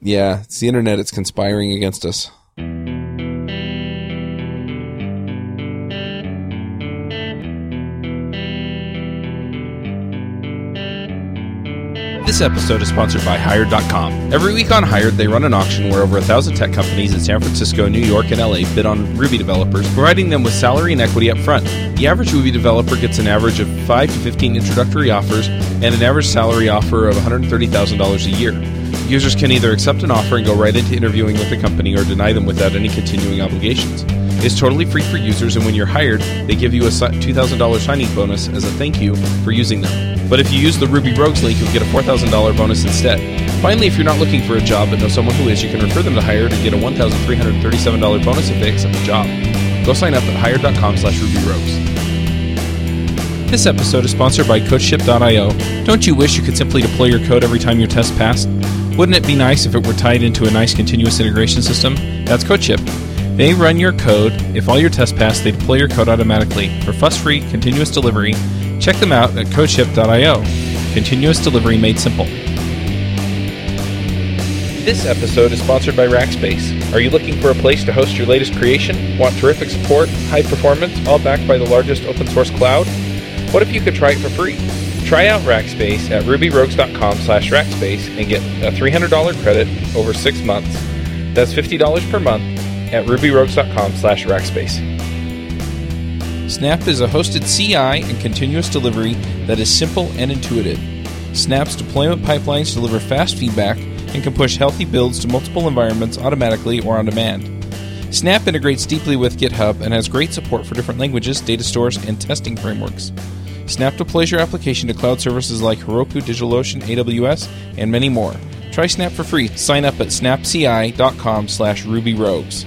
Yeah, it's the internet. It's conspiring against us. This episode is sponsored by Hired.com. Every week on Hired, they run an auction where over 1,000 tech companies in San Francisco, New York, and LA bid on Ruby developers, providing them with salary and equity up front. The average Ruby developer gets an average of 5 to 15 introductory offers and an average salary offer of $130,000 a year. Users can either accept an offer and go right into interviewing with the company or deny them without any continuing obligations. It's totally free for users, and when you're hired, they give you a $2,000 signing bonus as a thank you for using them. But if you use the Ruby Rogues link, you'll get a $4,000 bonus instead. Finally, if you're not looking for a job but know someone who is, you can refer them to Hired and get a $1,337 bonus if they accept the job. Go sign up at hired.com/RubyRogues. This episode is sponsored by CodeShip.io. Don't you wish you could simply deploy your code every time your test passed? Wouldn't it be nice if it were tied into a nice continuous integration system? That's CodeShip. They run your code. If all your tests pass, they deploy your code automatically. For fuss-free, continuous delivery, check them out at CodeShip.io. Continuous delivery made simple. This episode is sponsored by Rackspace. Are you looking for a place to host your latest creation? Want terrific support, high performance, all backed by the largest open source cloud? What if you could try it for free? Try out Rackspace at rubyrogues.com/Rackspace and get a $300 credit over 6 months. That's $50 per month at rubyrogues.com/Rackspace. Snap is a hosted CI and continuous delivery that is simple and intuitive. Snap's deployment pipelines deliver fast feedback and can push healthy builds to multiple environments automatically or on demand. Snap integrates deeply with GitHub and has great support for different languages, data stores, and testing frameworks. Snap deploys your application to cloud services like Heroku, DigitalOcean, AWS, and many more. Try Snap for free. Sign up at snapci.com/RubyRogues.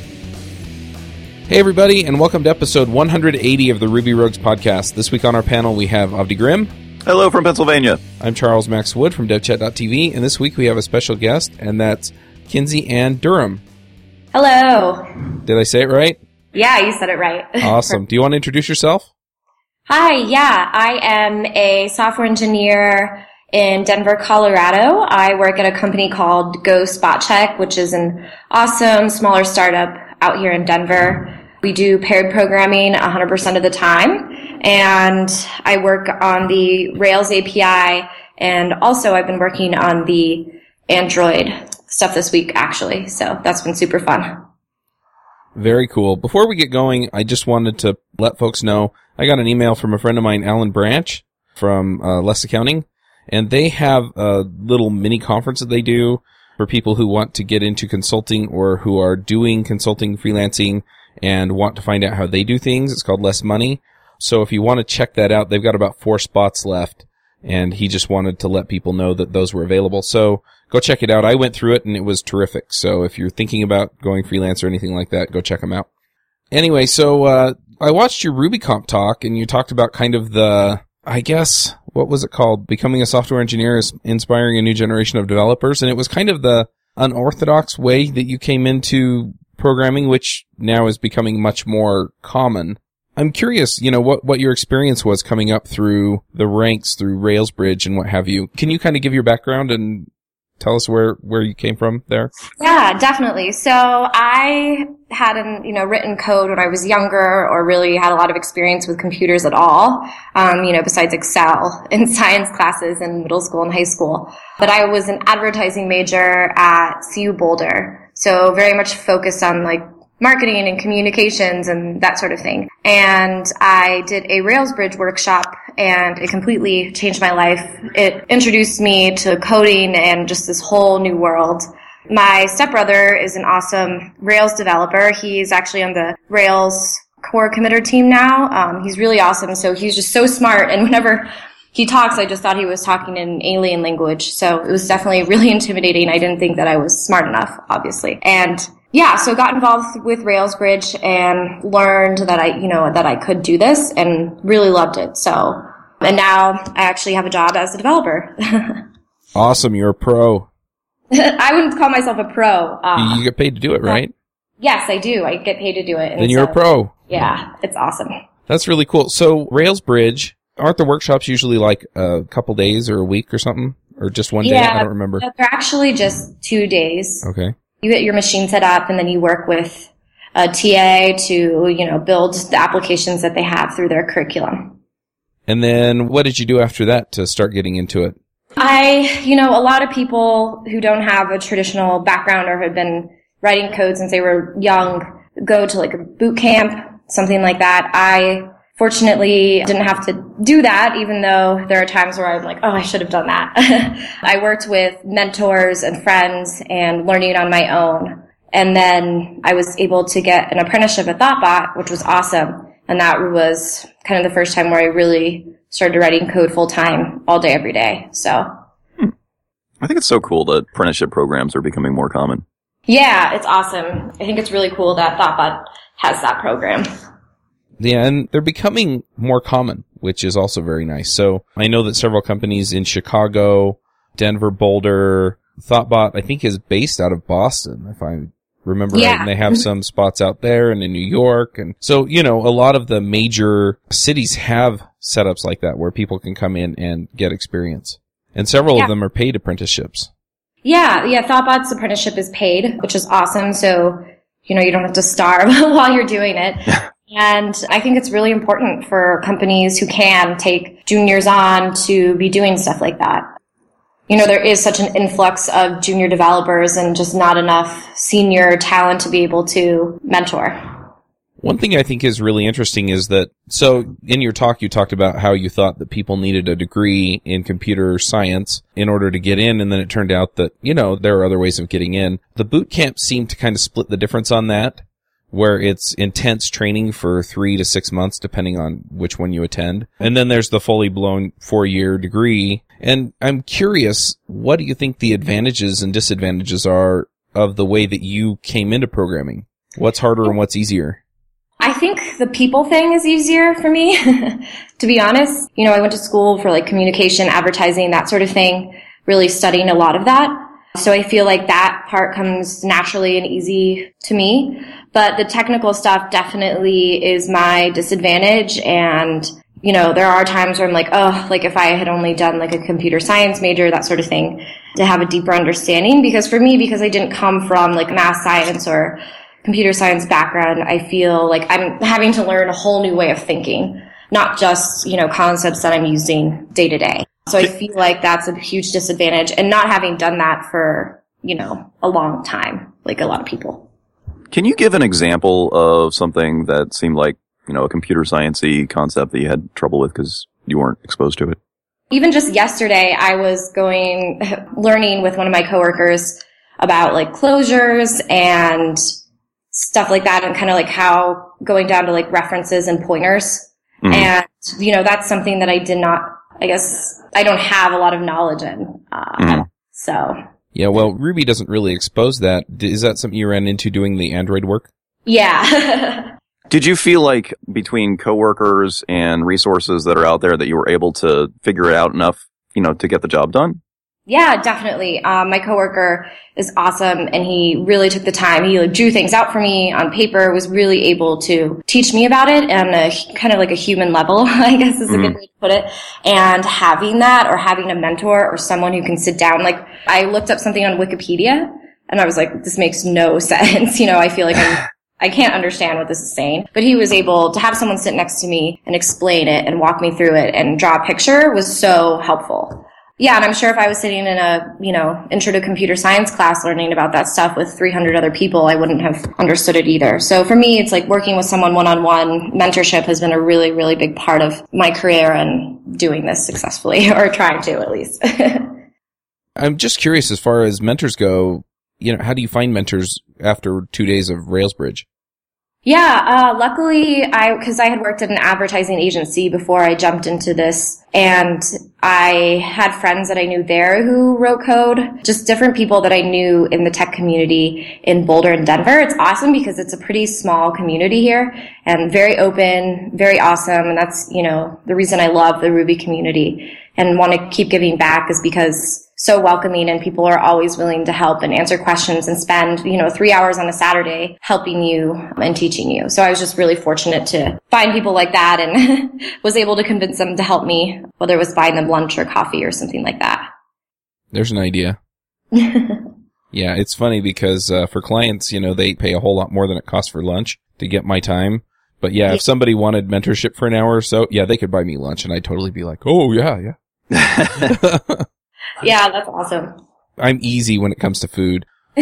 Hey everybody, and welcome to episode 180 of the Ruby Rogues podcast. This week on our panel we have Avdi Grimm. Hello from Pennsylvania. I'm Charles Max Wood from DevChat.tv, and this week we have a special guest, and that's Kinsey Ann Durham. Hello. Did I say it right? Yeah, you said it right. Awesome. Do you want to introduce yourself? Hi, yeah. I am a software engineer in Denver, Colorado. I work at a company called Go Spot Check, which is an awesome smaller startup out here in Denver. We do paired programming 100% of the time, and I work on the Rails API, and also I've been working on the Android stuff this week, actually, so that's been super fun. Very cool. Before we get going, I just wanted to let folks know, I got an email from a friend of mine, Alan Branch, from Less Accounting, and they have a little mini conference that they do for people who want to get into consulting or who are doing consulting, freelancing, and want to find out how they do things. It's called Less Money. So if you want to check that out, they've got about 4 spots left, and he just wanted to let people know that those were available. So go check it out. I went through it, and it was terrific. So if you're thinking about going freelance or anything like that, go check them out. Anyway, so I watched your RubyConf talk, and you talked about kind of the, I guess, what was it called? Becoming a software engineer is inspiring a new generation of developers. And it was kind of the unorthodox way that you came into programming, which now is becoming much more common. I'm curious, what your experience was coming up through the ranks, through Railsbridge and what have you. Can you kind of give your background and tell us where you came from there? Yeah, definitely. So I hadn't, written code when I was younger or really had a lot of experience with computers at all, besides Excel in science classes in middle school and high school. But I was an advertising major at CU Boulder. So very much focused on marketing and communications and that sort of thing. And I did a Railsbridge workshop, and it completely changed my life. It introduced me to coding and just this whole new world. My stepbrother is an awesome Rails developer. He's actually on the Rails core committer team now. He's really awesome. So he's just so smart. And whenever he talks, I just thought he was talking in an alien language. So it was definitely really intimidating. I didn't think that I was smart enough, obviously. And yeah, so got involved with Railsbridge and learned that I could do this and really loved it. So, and now I actually have a job as a developer. Awesome. You're a pro. I wouldn't call myself a pro. You get paid to do it, right? Yes, I do. I get paid to do it. Then you're a pro. Yeah, it's awesome. That's really cool. So Railsbridge, aren't the workshops usually like a couple days or a week or something? Or just one day? I don't remember. They're actually just 2 days. Okay. You get your machine set up, and then you work with a TA to, build the applications that they have through their curriculum. And then what did you do after that to start getting into it? A lot of people who don't have a traditional background or have been writing code since they were young go to like a boot camp, something like that. I fortunately didn't have to do that, even though there are times where I'm like, oh, I should have done that. I worked with mentors and friends and learning on my own. And then I was able to get an apprenticeship at Thoughtbot, which was awesome. And that was kind of the first time where I really started writing code full time all day, every day. So I think it's so cool that apprenticeship programs are becoming more common. Yeah, it's awesome. I think it's really cool that Thoughtbot has that program. Yeah, and they're becoming more common, which is also very nice. So I know that several companies in Chicago, Denver, Boulder, Thoughtbot, I think, is based out of Boston, if I remember right. And they have some spots out there and in New York. And so, a lot of the major cities have setups like that where people can come in and get experience. And several of them are paid apprenticeships. Yeah, Thoughtbot's apprenticeship is paid, which is awesome. So, you don't have to starve while you're doing it. And I think it's really important for companies who can take juniors on to be doing stuff like that. There is such an influx of junior developers and just not enough senior talent to be able to mentor. One thing I think is really interesting is that, so in your talk, you talked about how you thought that people needed a degree in computer science in order to get in, and then it turned out that, there are other ways of getting in. The boot camp seemed to kind of split the difference on that, where it's intense training for 3 to 6 months, depending on which one you attend. And then there's the fully blown 4-year degree. And I'm curious, what do you think the advantages and disadvantages are of the way that you came into programming? What's harder and what's easier? I think the people thing is easier for me, to be honest. I went to school for like communication, advertising, that sort of thing, really studying a lot of that. So I feel like that part comes naturally and easy to me. But the technical stuff definitely is my disadvantage. And, there are times where I'm like, oh, like if I had only done like a computer science major, that sort of thing, to have a deeper understanding. Because for me, because I didn't come from like math science or computer science background, I feel like I'm having to learn a whole new way of thinking, not just, concepts that I'm using day to day. So I feel like that's a huge disadvantage, and not having done that for, a long time, like a lot of people. Can you give an example of something that seemed like, a computer science-y concept that you had trouble with because you weren't exposed to it? Even just yesterday, I was learning with one of my coworkers about like closures and stuff like that, and kind of like how going down to like references and pointers. Mm-hmm. And, that's something that I don't have a lot of knowledge in. So. Yeah, well, Ruby doesn't really expose that. Is that something you ran into doing the Android work? Yeah. Did you feel like between coworkers and resources that are out there that you were able to figure it out enough, to get the job done? Yeah, definitely. My coworker is awesome, and he really took the time. He drew things out for me on paper, was really able to teach me about it on a kind of like a human level, I guess is a good way to put it. And having that, or having a mentor or someone who can sit down, like I looked up something on Wikipedia and I was like, this makes no sense. I feel like I can't understand what this is saying. But he was able to have someone sit next to me and explain it and walk me through it and draw a picture was so helpful. Yeah, and I'm sure if I was sitting in a, intro to computer science class learning about that stuff with 300 other people, I wouldn't have understood it either. So for me, it's like working with someone one-on-one. Mentorship has been a really, really big part of my career and doing this successfully, or trying to at least. I'm just curious, as far as mentors go, how do you find mentors after 2 days of Railsbridge? Yeah, luckily because I had worked at an advertising agency before I jumped into this, and I had friends that I knew there who wrote code, just different people that I knew in the tech community in Boulder and Denver. It's awesome because it's a pretty small community here and very open, very awesome. And that's, the reason I love the Ruby community and want to keep giving back is because so welcoming, and people are always willing to help and answer questions and spend, 3 hours on a Saturday helping you and teaching you. So I was just really fortunate to find people like that and was able to convince them to help me, whether it was buying them lunch or coffee or something like that. There's an idea. Yeah, it's funny because for clients, they pay a whole lot more than it costs for lunch to get my time. But yeah, if somebody wanted mentorship for an hour or so, yeah, they could buy me lunch and I'd totally be like, oh, yeah. Yeah, that's awesome. I'm easy when it comes to food.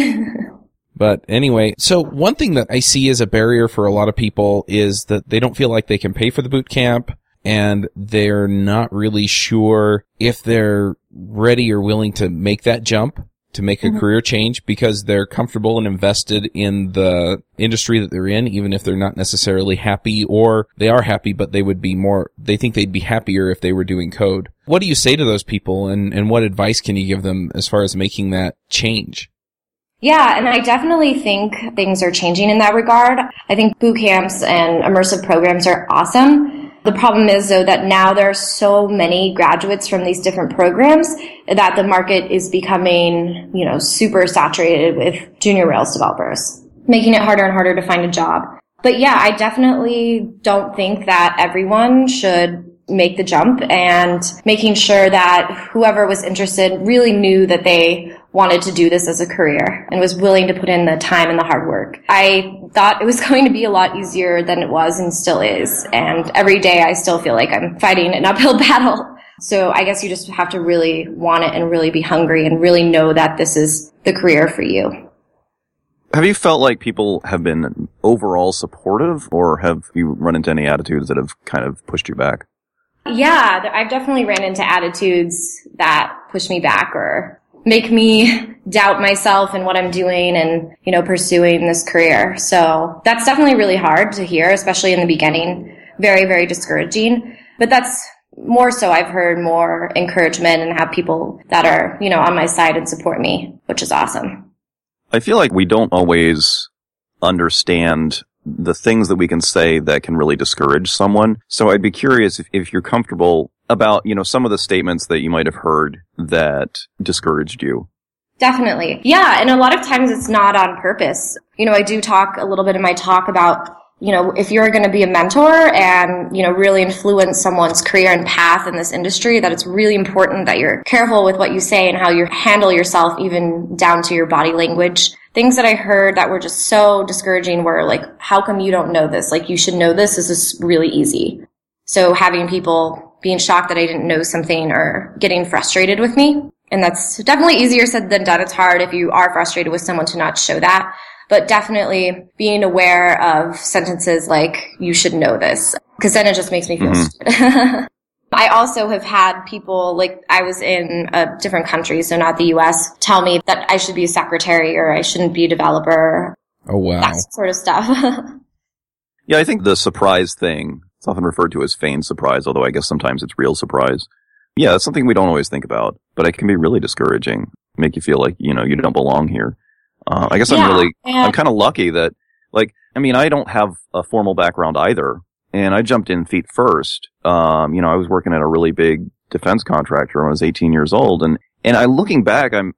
But anyway, so one thing that I see as a barrier for a lot of people is that they don't feel like they can pay for the boot camp, and they're not really sure if they're ready or willing to make that jump, to make a career change, because they're comfortable and invested in the industry that they're in, even if they're not necessarily happy, or they are happy, but they think they'd be happier if they were doing code. What do you say to those people, and what advice can you give them as far as making that change? Yeah, and I definitely think things are changing in that regard. I think boot camps and immersive programs are awesome. The problem is, though, that now there are so many graduates from these different programs that the market is becoming, super saturated with junior Rails developers, making it harder and harder to find a job. But yeah, I definitely don't think that everyone should make the jump, and making sure that whoever was interested really knew that they wanted to do this as a career and was willing to put in the time and the hard work. I thought it was going to be a lot easier than it was and still is. And every day I still feel like I'm fighting an uphill battle. So I guess you just have to really want it and really be hungry and really know that this is the career for you. Have you felt like people have been overall supportive, or have you run into any attitudes that have kind of pushed you back? Yeah, I've definitely ran into attitudes that push me back or make me doubt myself and what I'm doing and, pursuing this career. So that's definitely really hard to hear, especially in the beginning. Very, very discouraging. But that's more so I've heard more encouragement and have people that are, on my side and support me, which is awesome. I feel like we don't always understand the things that we can say that can really discourage someone. So I'd be curious if you're comfortable about, some of the statements that you might have heard that discouraged you. Definitely. Yeah. And a lot of times it's not on purpose. I do talk a little bit in my talk about, if you're going to be a mentor and, really influence someone's career and path in this industry, that it's really important that you're careful with what you say and how you handle yourself, even down to your body language. Things that I heard that were just so discouraging were like, how come you don't know this? Like, you should know this. This is really easy. So having people being shocked that I didn't know something or getting frustrated with me. And that's definitely easier said than done. It's hard if you are frustrated with someone to not show that. But definitely being aware of sentences like, you should know this. Because then it just makes me feel stupid. I also have had people, like I was in a different country, so not the US, tell me that I should be a secretary or I shouldn't be a developer. Oh, wow. That sort of stuff. Yeah, I think the surprise thing, it's often referred to as feigned surprise, although I guess sometimes it's real surprise. Yeah, that's something we don't always think about, but it can be really discouraging, make you feel like, you don't belong here. I guess I'm kind of lucky that, I don't have a formal background either. And I jumped in feet first. I was working at a really big defense contractor when I was 18 years old. And looking back, I'm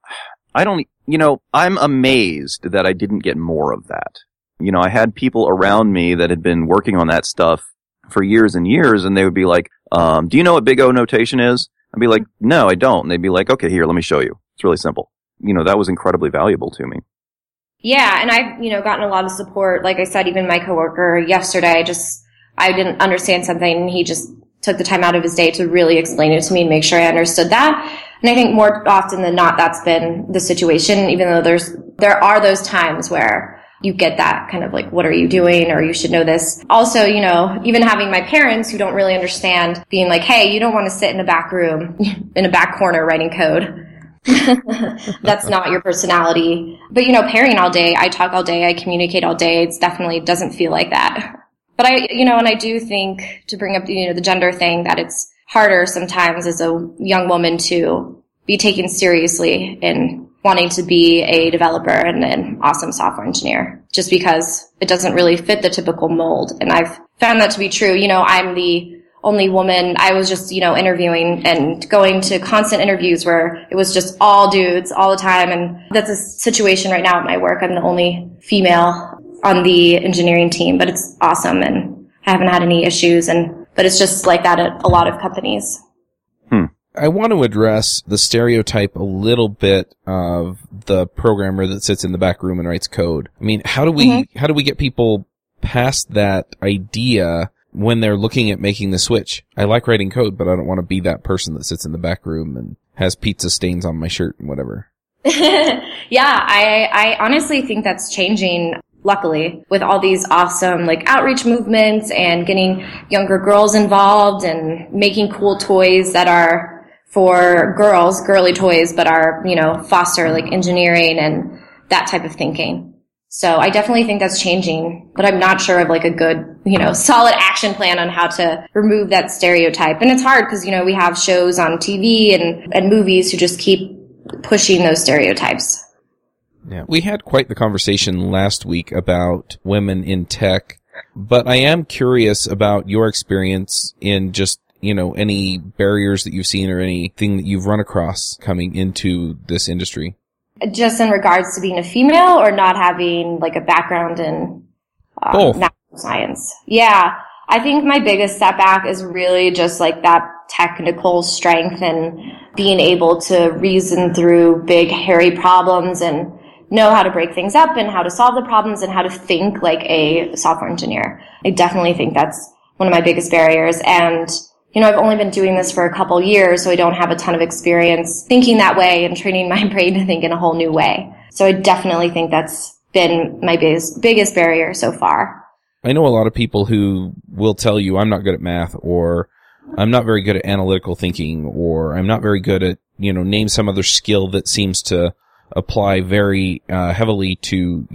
amazed that I didn't get more of that. I had people around me that had been working on that stuff for years and years, and they would be like, do you know what Big O notation is? I'd be like, no, I don't. And they'd be like, okay, here, let me show you. It's really simple. That was incredibly valuable to me. Yeah. And I've, gotten a lot of support. Like I said, even my coworker yesterday, I didn't understand something, and he just took the time out of his day to really explain it to me and make sure I understood that. And I think more often than not, that's been the situation, even though there are those times where you get that kind of like, what are you doing? Or you should know this. Also, even having my parents who don't really understand being like, hey, you don't want to sit in a back room, in a back corner writing code. That's not your personality. But, pairing all day, I talk all day, I communicate all day. It definitely doesn't feel like that. But and I do think, to bring up, the gender thing, that it's harder sometimes as a young woman to be taken seriously in wanting to be a developer and an awesome software engineer, just because it doesn't really fit the typical mold. And I've found that to be true. I'm the only woman. I was just, interviewing and going to constant interviews where it was just all dudes all the time. And that's a situation right now at my work. I'm the only female on the engineering team, but it's awesome, and I haven't had any issues. But it's just like that at a lot of companies. I want to address the stereotype a little bit of the programmer that sits in the back room and writes code. I mean, how do we get people past that idea when they're looking at making the switch? I like writing code, but I don't want to be that person that sits in the back room and has pizza stains on my shirt and whatever. Yeah, I honestly think that's changing, luckily, with all these awesome like outreach movements and getting younger girls involved and making cool toys that are for girls, girly toys, but are, foster like engineering and that type of thinking. So I definitely think that's changing, but I'm not sure of like a good, solid action plan on how to remove that stereotype. And it's hard because, we have shows on TV and movies who just keep pushing those stereotypes. Yeah, we had quite the conversation last week about women in tech, but I am curious about your experience in just, any barriers that you've seen or anything that you've run across coming into this industry. Just in regards to being a female or not having like a background in natural science? Yeah, I think my biggest setback is really just like that technical strength and being able to reason through big, hairy problems and know how to break things up and how to solve the problems and how to think like a software engineer. I definitely think that's one of my biggest barriers. And, I've only been doing this for a couple years, so I don't have a ton of experience thinking that way and training my brain to think in a whole new way. So I definitely think that's been my biggest barrier so far. I know a lot of people who will tell you, I'm not good at math, or I'm not very good at analytical thinking, or I'm not very good at, name some other skill that seems to apply very heavily to,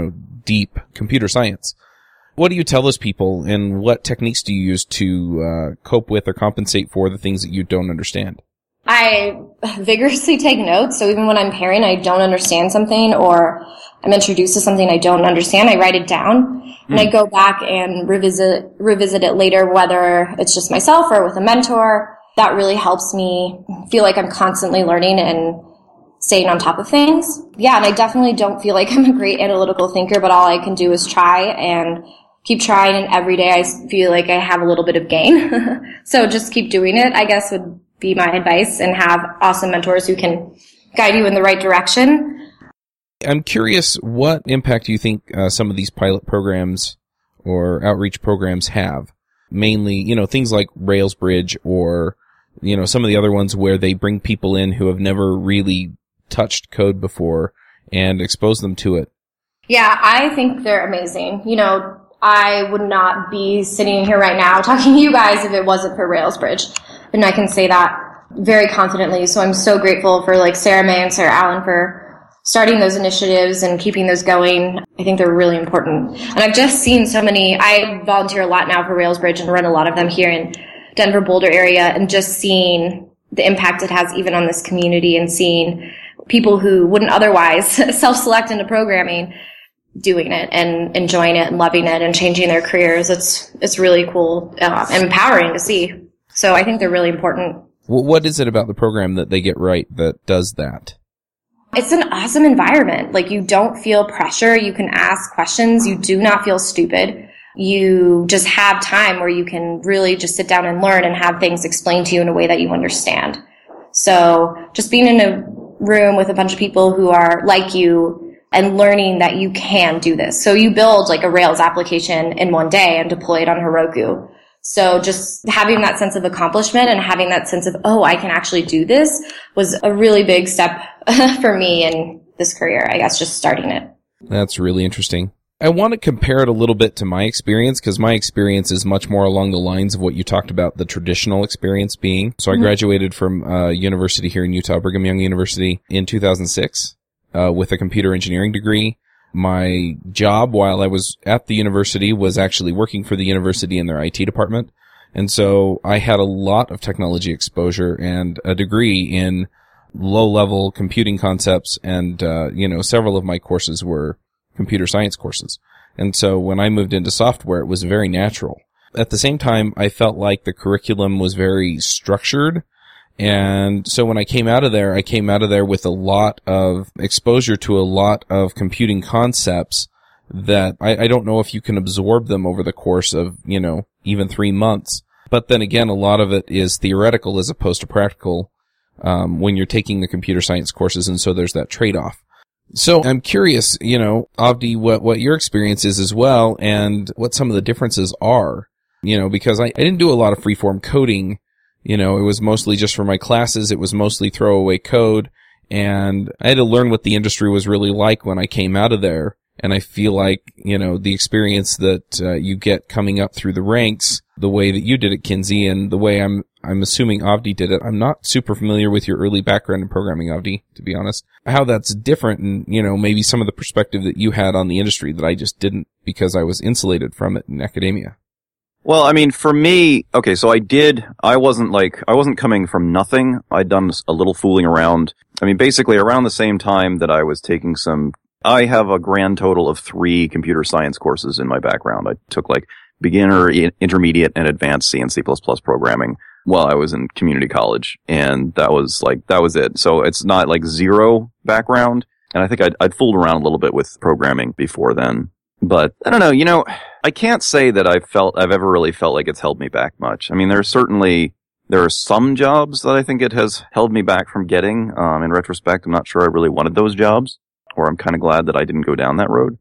deep computer science. What do you tell those people, and what techniques do you use to cope with or compensate for the things that you don't understand? I vigorously take notes. So even when I'm pairing, I don't understand something or I'm introduced to something I don't understand, I write it down and I go back and revisit it later, whether it's just myself or with a mentor. That really helps me feel like I'm constantly learning and staying on top of things. Yeah, and I definitely don't feel like I'm a great analytical thinker, but all I can do is try and keep trying, and every day I feel like I have a little bit of gain. So just keep doing it, I guess, would be my advice, and have awesome mentors who can guide you in the right direction. I'm curious what impact you think some of these pilot programs or outreach programs have. Mainly, things like Railsbridge or, some of the other ones where they bring people in who have never really touched code before and expose them to it. Yeah, I think they're amazing. I would not be sitting here right now talking to you guys if it wasn't for Railsbridge. And I can say that very confidently. So I'm so grateful for like Sarah May and Sarah Allen for starting those initiatives and keeping those going. I think they're really important. And I've just seen so many, I volunteer a lot now for Railsbridge and run a lot of them here in Denver, Boulder area, and just seeing the impact it has even on this community and seeing people who wouldn't otherwise self-select into programming doing it and enjoying it and loving it and changing their careers. It's really cool and empowering to see. So I think they're really important. Well, what is it about the program that they get right that does that? It's an awesome environment. Like, you don't feel pressure. You can ask questions. You do not feel stupid. You just have time where you can really just sit down and learn and have things explained to you in a way that you understand. So just being in a room with a bunch of people who are like you and learning that you can do this. So you build like a Rails application in one day and deploy it on Heroku. So just having that sense of accomplishment and having that sense of, oh, I can actually do this was a really big step for me in this career, I guess, just starting it. That's really interesting. I want to compare it a little bit to my experience, because my experience is much more along the lines of what you talked about, the traditional experience being. So I graduated from a university here in Utah, Brigham Young University, in 2006 with a computer engineering degree. My job while I was at the university was actually working for the university in their IT department. And so I had a lot of technology exposure and a degree in low-level computing concepts, and, several of my courses were computer science courses. And so when I moved into software, it was very natural. At the same time, I felt like the curriculum was very structured. And so when I came out of there with a lot of exposure to a lot of computing concepts that I don't know if you can absorb them over the course of, even 3 months. But then again, a lot of it is theoretical as opposed to practical when you're taking the computer science courses, and so there's that trade-off. So I'm curious, Avdi, what your experience is as well, and what some of the differences are, because I didn't do a lot of freeform coding. It was mostly just for my classes. It was mostly throwaway code, and I had to learn what the industry was really like when I came out of there. And I feel like, the experience that you get coming up through the ranks, the way that you did it, Kinsey, and the way I'm assuming Avdi did it. I'm not super familiar with your early background in programming, Avdi, to be honest. How that's different, and, maybe some of the perspective that you had on the industry that I just didn't, because I was insulated from it in academia. Well, I mean, for me, okay, so I wasn't coming from nothing. I'd done a little fooling around. I mean, basically around the same time that I was taking I have a grand total of 3 computer science courses in my background. I took beginner, intermediate, and advanced C and C++ programming while I was in community college. And that was it. So it's not zero background. And I think I'd fooled around a little bit with programming before then. But I don't know, I can't say that I've ever really felt like it's held me back much. I mean, there are some jobs that I think it has held me back from getting. In retrospect, I'm not sure I really wanted those jobs, or I'm kind of glad that I didn't go down that road.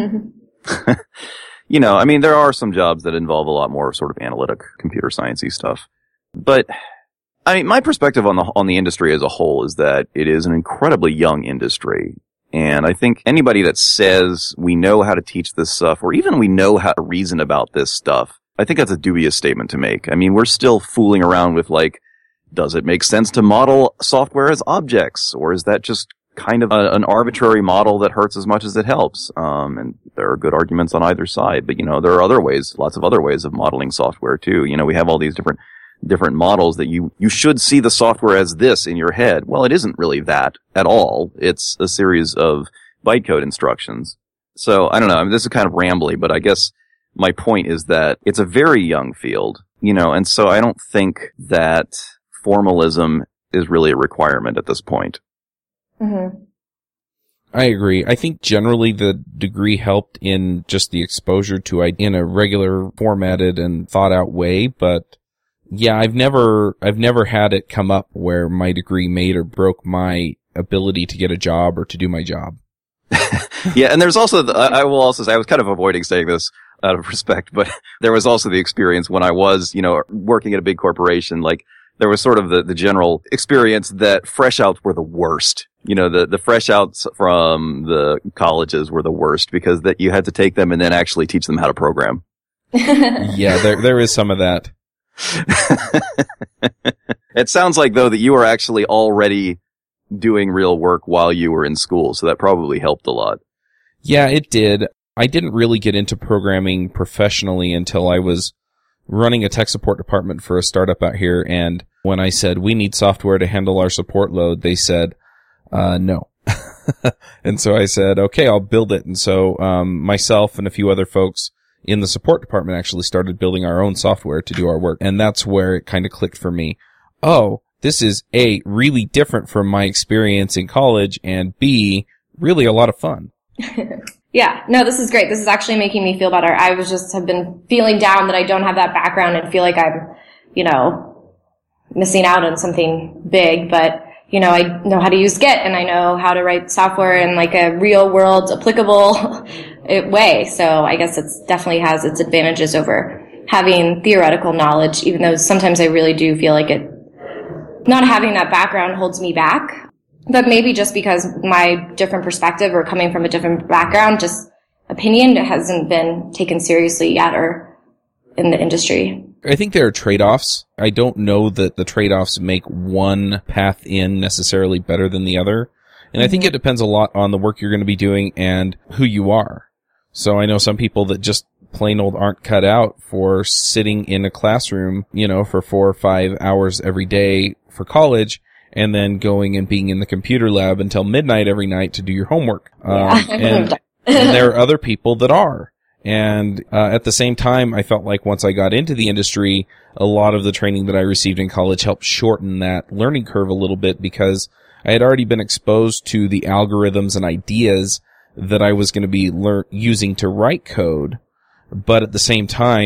I mean, there are some jobs that involve a lot more sort of analytic computer science-y stuff. But I mean, my perspective on the industry as a whole is that it is an incredibly young industry. And I think anybody that says we know how to teach this stuff, or even we know how to reason about this stuff, I think that's a dubious statement to make. I mean, we're still fooling around with does it make sense to model software as objects? Or is that just kind of an arbitrary model that hurts as much as it helps? And there are good arguments on either side. But, there are lots of other ways of modeling software too. We have all these different models that you should see the software as this in your head. Well, it isn't really that at all. It's a series of bytecode instructions. So I don't know. I mean, this is kind of rambly, but I guess my point is that it's a very young field, and so I don't think that formalism is really a requirement at this point. Mm-hmm. I agree. I think generally the degree helped in just the exposure to in a regular, formatted and thought out way, but yeah, I've never had it come up where my degree made or broke my ability to get a job or to do my job. Yeah, and there's also, I will also say, I was kind of avoiding saying this out of respect, but there was also the experience when I was, working at a big corporation, there was sort of the general experience that fresh outs were the worst. The fresh outs from the colleges were the worst because that you had to take them and then actually teach them how to program. Yeah, there is some of that. It sounds like, though, that you were actually already doing real work while you were in school, so that probably helped a lot. Yeah, it did. I didn't really get into programming professionally until I was running a tech support department for a startup out here, and when I said, we need software to handle our support load, they said, no. And so I said, okay, I'll build it. And so myself and a few other folks in the support department actually started building our own software to do our work. And that's where it kind of clicked for me. Oh, this is A, really different from my experience in college, and B, really a lot of fun. Yeah, no, this is great. This is actually making me feel better. I have been feeling down that I don't have that background and feel like I'm, missing out on something big, but I know how to use Git and I know how to write software in a real world applicable way. So I guess it definitely has its advantages over having theoretical knowledge, even though sometimes I really do feel like not having that background holds me back. But maybe just because my different perspective or coming from a different background, just opinion hasn't been taken seriously yet or in the industry. I think there are trade-offs. I don't know that the trade-offs make one path in necessarily better than the other. And I think it depends a lot on the work you're going to be doing and who you are. So I know some people that just plain old aren't cut out for sitting in a classroom, for 4 or 5 hours every day for college, and then going and being in the computer lab until midnight every night to do your homework. And there are other people that are. And at the same time, I felt like once I got into the industry, a lot of the training that I received in college helped shorten that learning curve a little bit because I had already been exposed to the algorithms and ideas that I was going to be using to write code. But at the same time,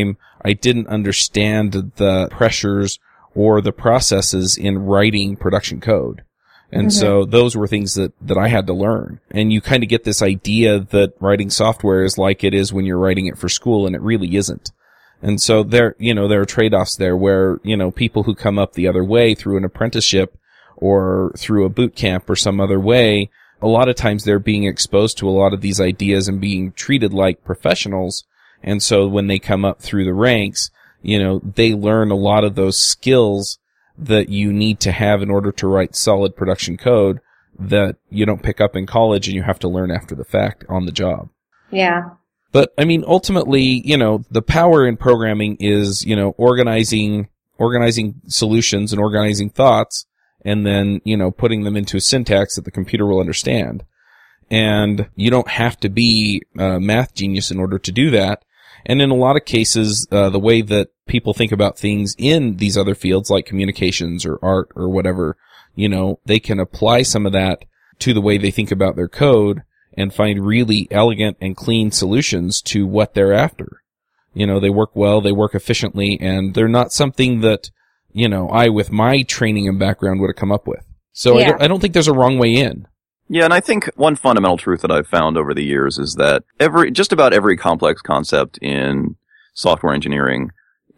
I didn't understand the pressures or the processes in writing production code. And so those were things that I had to learn. And you kind of get this idea that writing software is like it is when you're writing it for school, and it really isn't. And so there are trade-offs there where, people who come up the other way through an apprenticeship or through a boot camp or some other way, a lot of times they're being exposed to a lot of these ideas and being treated like professionals. And so when they come up through the ranks, they learn a lot of those skills that you need to have in order to write solid production code that you don't pick up in college and you have to learn after the fact on the job. Yeah. But I mean, ultimately, the power in programming is, organizing solutions and organizing thoughts, and then, putting them into a syntax that the computer will understand. And you don't have to be a math genius in order to do that. And in a lot of cases, the way that people think about things in these other fields like communications or art or whatever, they can apply some of that to the way they think about their code and find really elegant and clean solutions to what they're after. They work well, they work efficiently, and they're not something that, I, with my training and background, would have come up with. So yeah. I don't think there's a wrong way in. Yeah, and I think one fundamental truth that I've found over the years is that just about every complex concept in software engineering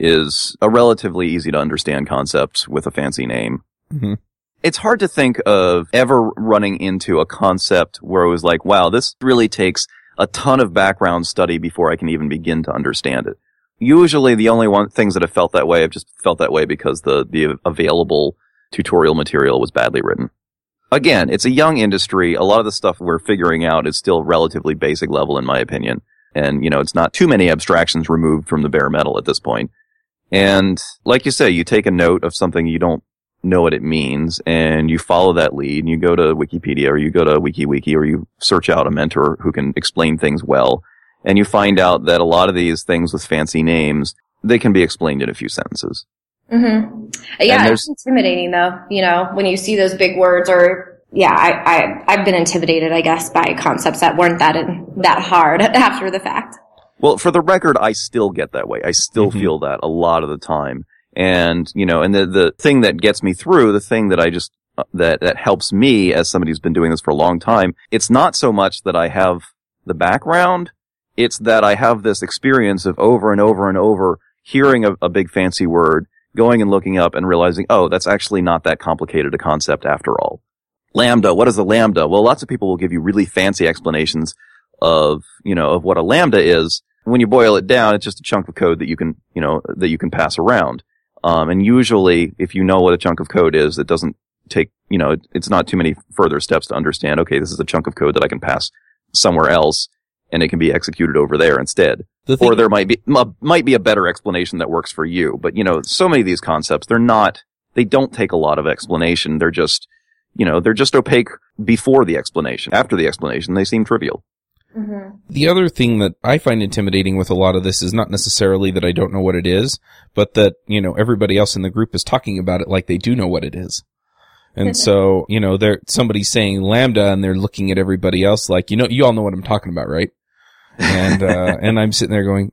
is a relatively easy to understand concept with a fancy name. Mm-hmm. It's hard to think of ever running into a concept where it was like, wow, this really takes a ton of background study before I can even begin to understand it. Usually the only things that have felt that way have just felt that way because the available tutorial material was badly written. Again, it's a young industry. A lot of the stuff we're figuring out is still relatively basic level, in my opinion. And, it's not too many abstractions removed from the bare metal at this point. And like you say, you take a note of something you don't know what it means, and you follow that lead, and you go to Wikipedia, or you go to WikiWiki, or you search out a mentor who can explain things well, and you find out that a lot of these things with fancy names, they can be explained in a few sentences. Mm-hmm. Yeah, it's intimidating though, when you see those big words, or I've been intimidated, I guess, by concepts that weren't that hard after the fact. Well, for the record, I still get that way. I still feel that a lot of the time. And, and the thing that gets me through, the thing that I just, that helps me as somebody who's been doing this for a long time, it's not so much that I have the background, it's that I have this experience of over and over and over hearing a big fancy word, going and looking up and realizing, oh, that's actually not that complicated a concept after all. Lambda, what is a lambda? Well, lots of people will give you really fancy explanations of what a lambda is. When you boil it down, it's just a chunk of code that you can pass around. And usually, if you know what a chunk of code is, it doesn't take, it's not too many further steps to understand, okay, this is a chunk of code that I can pass somewhere else, and it can be executed over there instead. Or there might be a better explanation that works for you. But, so many of these concepts, they don't take a lot of explanation. They're just opaque before the explanation. After the explanation, they seem trivial. Mm-hmm. The other thing that I find intimidating with a lot of this is not necessarily that I don't know what it is, but that, everybody else in the group is talking about it like they do know what it is. And so, somebody's saying lambda and they're looking at everybody else like, you all know what I'm talking about, right? And, and I'm sitting there going,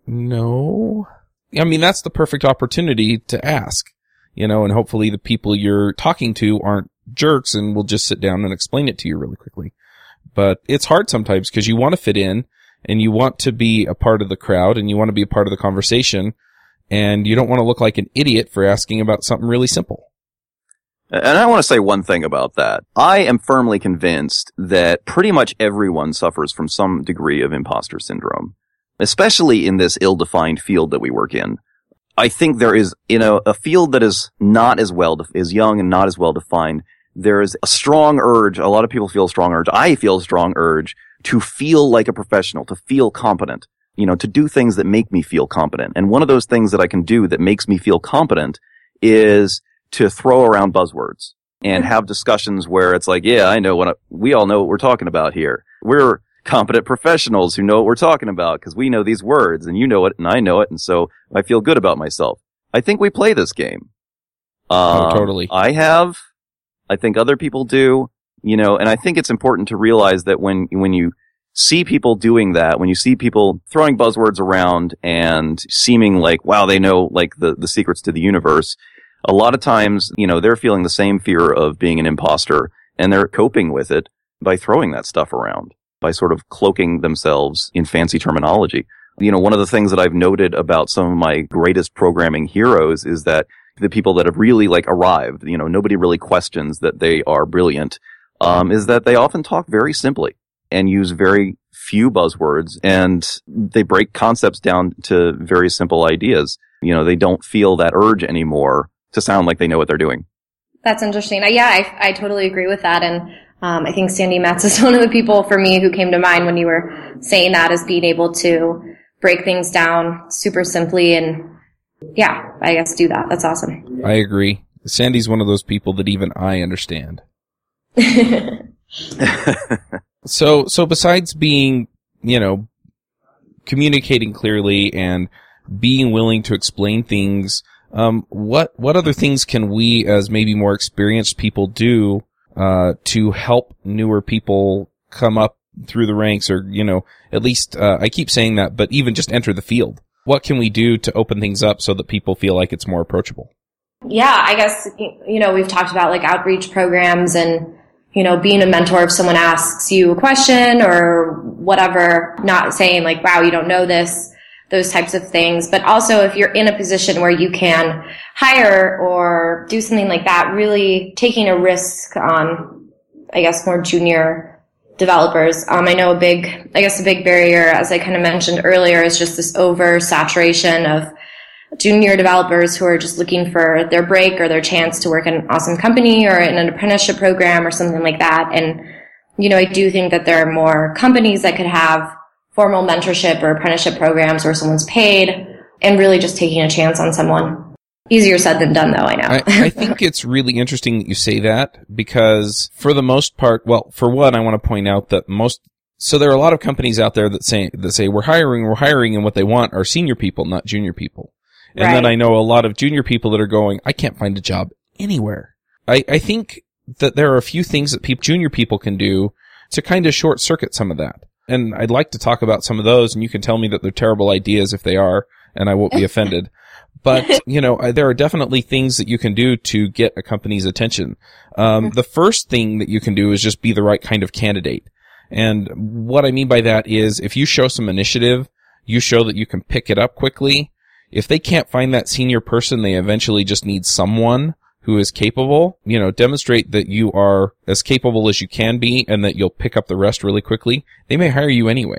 no. I mean, that's the perfect opportunity to ask, and hopefully the people you're talking to aren't jerks and will just sit down and explain it to you really quickly. But it's hard sometimes because you want to fit in and you want to be a part of the crowd and you want to be a part of the conversation, and you don't want to look like an idiot for asking about something really simple. And I want to say one thing about that. I am firmly convinced that pretty much everyone suffers from some degree of imposter syndrome, especially in this ill-defined field that we work in. I think there is, a field that is not as is young and not as well defined. There is a strong urge. A lot of people feel a strong urge. I feel a strong urge to feel like a professional, to feel competent, to do things that make me feel competent. And one of those things that I can do that makes me feel competent is to throw around buzzwords and have discussions where it's like, yeah, I know we all know what we're talking about here. We're competent professionals who know what we're talking about because we know these words and you know it and I know it. And so I feel good about myself. I think we play this game. Totally. I think other people do, and I think it's important to realize that when you see people doing that, when you see people throwing buzzwords around and seeming like, wow, they know like the secrets to the universe, a lot of times, they're feeling the same fear of being an imposter, and they're coping with it by throwing that stuff around, by sort of cloaking themselves in fancy terminology. One of the things that I've noted about some of my greatest programming heroes is that the people that have really like arrived, nobody really questions that they are brilliant, is that they often talk very simply and use very few buzzwords, and they break concepts down to very simple ideas. They don't feel that urge anymore to sound like they know what they're doing. That's interesting. Yeah, I totally agree with that. And I think Sandy Metz is one of the people for me who came to mind when you were saying that, as being able to break things down super simply and, yeah, I guess do that. That's awesome. I agree. Sandy's one of those people that even I understand. So besides being, communicating clearly and being willing to explain things, what other things can we as maybe more experienced people do, to help newer people come up through the ranks, or, at least, I keep saying that, but even just enter the field? What can we do to open things up so that people feel like it's more approachable? Yeah, I guess, we've talked about like outreach programs and, being a mentor if someone asks you a question or whatever, not saying like, wow, you don't know this, those types of things. But also if you're in a position where you can hire or do something like that, really taking a risk on, I guess, more junior developers. I know a big barrier, as I kind of mentioned earlier, is just this oversaturation of junior developers who are just looking for their break or their chance to work in an awesome company or in an apprenticeship program or something like that. And, I do think that there are more companies that could have formal mentorship or apprenticeship programs where someone's paid, and really just taking a chance on someone. Easier said than done, though, I know. I think it's really interesting that you say that, because for the most part, well, for one, I want to point out that so there are a lot of companies out there that say we're hiring, and what they want are senior people, not junior people. And then I know a lot of junior people that are going, I can't find a job anywhere. I think that there are a few things that junior people can do to kind of short circuit some of that. And I'd like to talk about some of those, and you can tell me that they're terrible ideas if they are, and I won't be offended. But, there are definitely things that you can do to get a company's attention. The first thing that you can do is just be the right kind of candidate. And what I mean by that is, if you show some initiative, you show that you can pick it up quickly. If they can't find that senior person, they eventually just need someone who is capable. Demonstrate that you are as capable as you can be and that you'll pick up the rest really quickly. They may hire you anyway.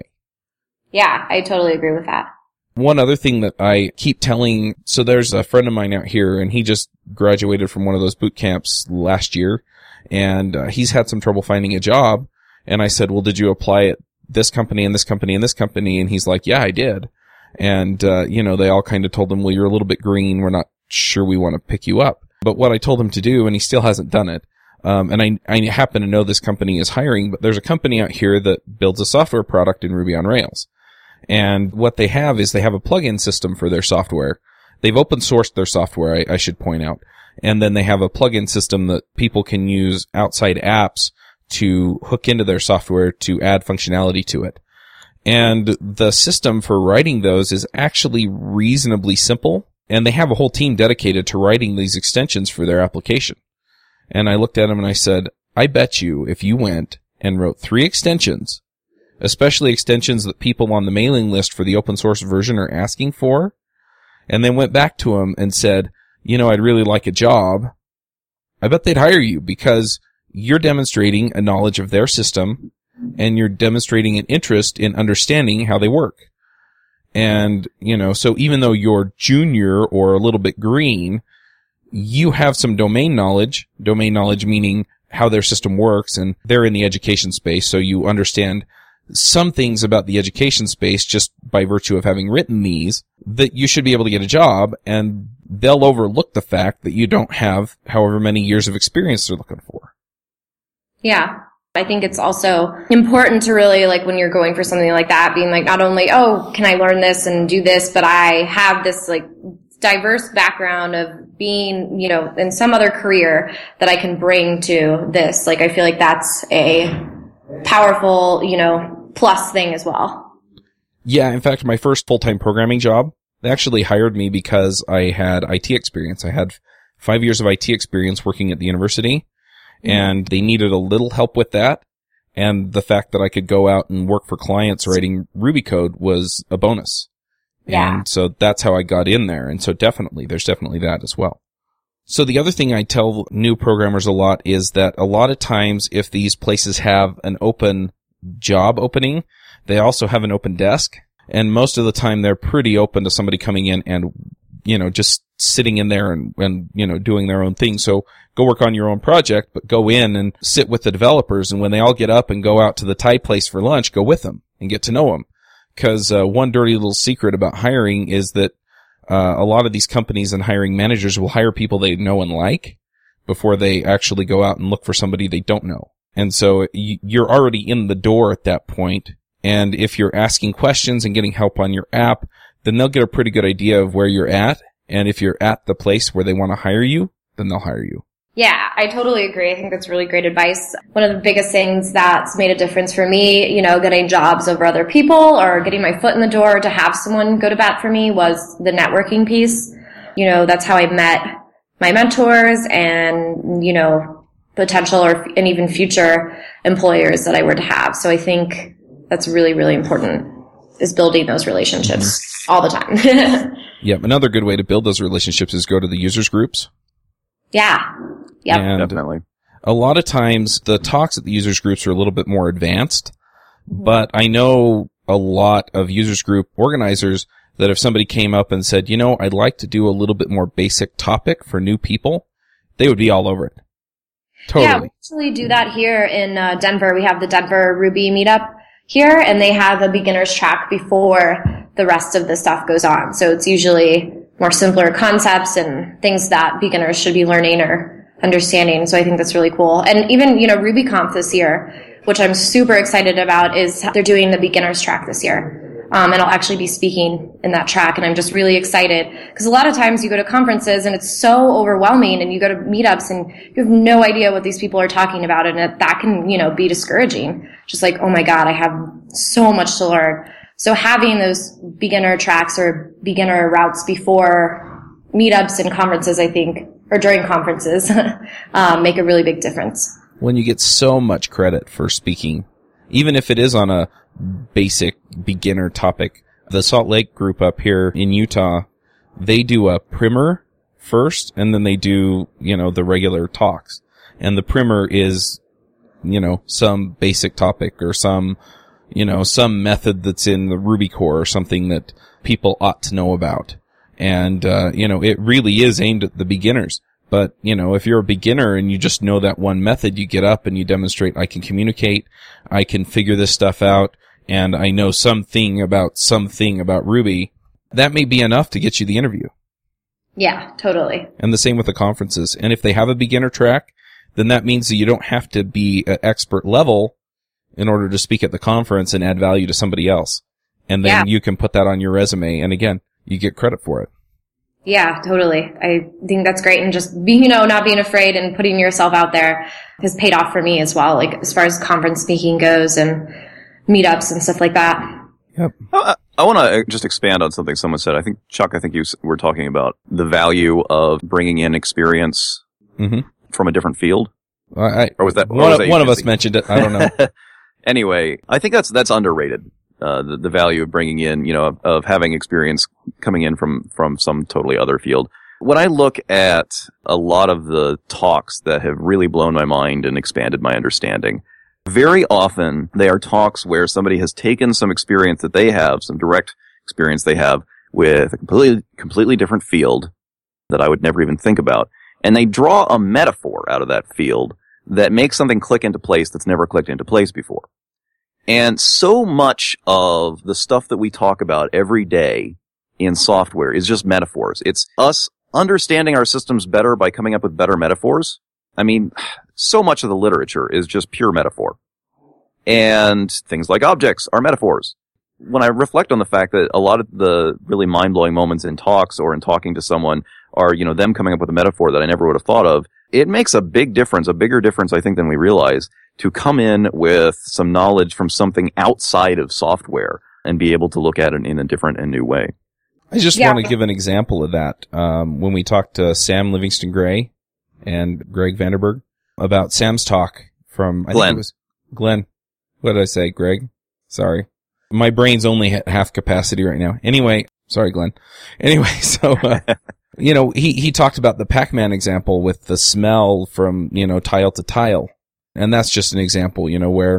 Yeah, I totally agree with that. One other thing that I keep telling, so there's a friend of mine out here, and he just graduated from one of those boot camps last year, and he's had some trouble finding a job. And I said, well, did you apply at this company and this company and this company? And he's like, yeah, I did. And, they all kind of told him, well, you're a little bit green. We're not sure we want to pick you up. But what I told him to do, and he still hasn't done it, and I happen to know this company is hiring, but there's a company out here that builds a software product in Ruby on Rails. And what they have is they have a plugin system for their software. They've open sourced their software, I should point out. And then they have a plugin system that people can use outside apps to hook into their software to add functionality to it. And the system for writing those is actually reasonably simple. And they have a whole team dedicated to writing these extensions for their application. And I looked at them and I said, I bet you if you went and wrote 3 extensions, especially extensions that people on the mailing list for the open source version are asking for, and then went back to them and said, I'd really like a job, I bet they'd hire you, because you're demonstrating a knowledge of their system and you're demonstrating an interest in understanding how they work. And, so even though you're junior or a little bit green, you have some domain knowledge meaning how their system works, and they're in the education space, so you understand some things about the education space just by virtue of having written these, that you should be able to get a job, and they'll overlook the fact that you don't have however many years of experience they're looking for. Yeah. I think it's also important to really, like, when you're going for something like that, being like, not only, oh, can I learn this and do this, but I have this, like, diverse background of being, in some other career that I can bring to this. Like, I feel like that's a powerful, plus thing as well. Yeah, in fact, my first full-time programming job, they actually hired me because I had IT experience. I had 5 years of IT experience working at the university, and they needed a little help with that. And the fact that I could go out and work for clients writing Ruby code was a bonus. Yeah. And so that's how I got in there. And so there's definitely that as well. So the other thing I tell new programmers a lot is that a lot of times if these places have an open job opening, they also have an open desk. And most of the time they're pretty open to somebody coming in and, just sitting in there and, doing their own thing. So go work on your own project, but go in and sit with the developers. And when they all get up and go out to the Thai place for lunch, go with them and get to know them. Because one dirty little secret about hiring is that a lot of these companies and hiring managers will hire people they know and like before they actually go out and look for somebody they don't know. And so you're already in the door at that point. And if you're asking questions and getting help on your app, then they'll get a pretty good idea of where you're at. And if you're at the place where they want to hire you, then they'll hire you. Yeah, I totally agree. I think that's really great advice. One of the biggest things that's made a difference for me, getting jobs over other people or getting my foot in the door to have someone go to bat for me was the networking piece. That's how I met my mentors and, potential and even future employers that I were to have. So I think that's really, really important, is building those relationships all the time. Yeah, another good way to build those relationships is go to the users groups. Yeah. Yep. And definitely. A lot of times the talks at the users groups are a little bit more advanced, but I know a lot of users group organizers that if somebody came up and said, I'd like to do a little bit more basic topic for new people, they would be all over it. Totally. Yeah, we actually do that here in Denver. We have the Denver Ruby meetup here, and they have a beginner's track before the rest of the stuff goes on. So it's usually more simpler concepts and things that beginners should be learning or understanding. So I think that's really cool. And even, RubyConf this year, which I'm super excited about, is they're doing the beginner's track this year. And I'll actually be speaking in that track. And I'm just really excited because a lot of times you go to conferences and it's so overwhelming, and you go to meetups and you have no idea what these people are talking about. And that can, be discouraging. Just like, oh my God, I have so much to learn. So having those beginner tracks or beginner routes before meetups and conferences, I think, or during conferences, make a really big difference. When you get so much credit for speaking, even if it is on a basic beginner topic, the Salt Lake group up here in Utah, they do a primer first, and then they do, the regular talks. And the primer is, some basic topic or some method that's in the Ruby core or something that people ought to know about. And, it really is aimed at the beginners. But, if you're a beginner and you just know that one method, you get up and you demonstrate, I can communicate, I can figure this stuff out, and I know something about Ruby, that may be enough to get you the interview. Yeah, totally. And the same with the conferences. And if they have a beginner track, then that means that you don't have to be at expert level in order to speak at the conference and add value to somebody else. And then you can put that on your resume, and again, you get credit for it. Yeah, totally. I think that's great. And just being, not being afraid and putting yourself out there has paid off for me as well. Like as far as conference speaking goes and meetups and stuff like that. Yep. I want to just expand on something someone said. I think, Chuck, you were talking about the value of bringing in experience from a different field. Or was that one of us mentioned it? I don't know. Anyway, I think that's underrated. The value of bringing in, of having experience coming in from some totally other field. When I look at a lot of the talks that have really blown my mind and expanded my understanding, very often they are talks where somebody has taken some experience that they have, some direct experience they have with a completely different field that I would never even think about, and they draw a metaphor out of that field that makes something click into place that's never clicked into place before. And so much of the stuff that we talk about every day in software is just metaphors. It's us understanding our systems better by coming up with better metaphors. I mean, so much of the literature is just pure metaphor. And things like objects are metaphors. when I reflect on the fact that a lot of the really mind-blowing moments in talks or in talking to someone are, them coming up with a metaphor that I never would have thought of, it makes a big difference, a bigger difference, I think, than we realize, to come in with some knowledge from something outside of software and be able to look at it in a different and new way. I just want to give an example of that. When we talked to Sam Livingston Gray and Greg Vanderberg about Sam's talk from, I think it was Glenn. What did I say? Greg? Sorry. My brain's only at half capacity right now. Anyway, sorry, Glenn. Anyway, so, he talked about the Pac-Man example with the smell from, tile to tile. And that's just an example, where,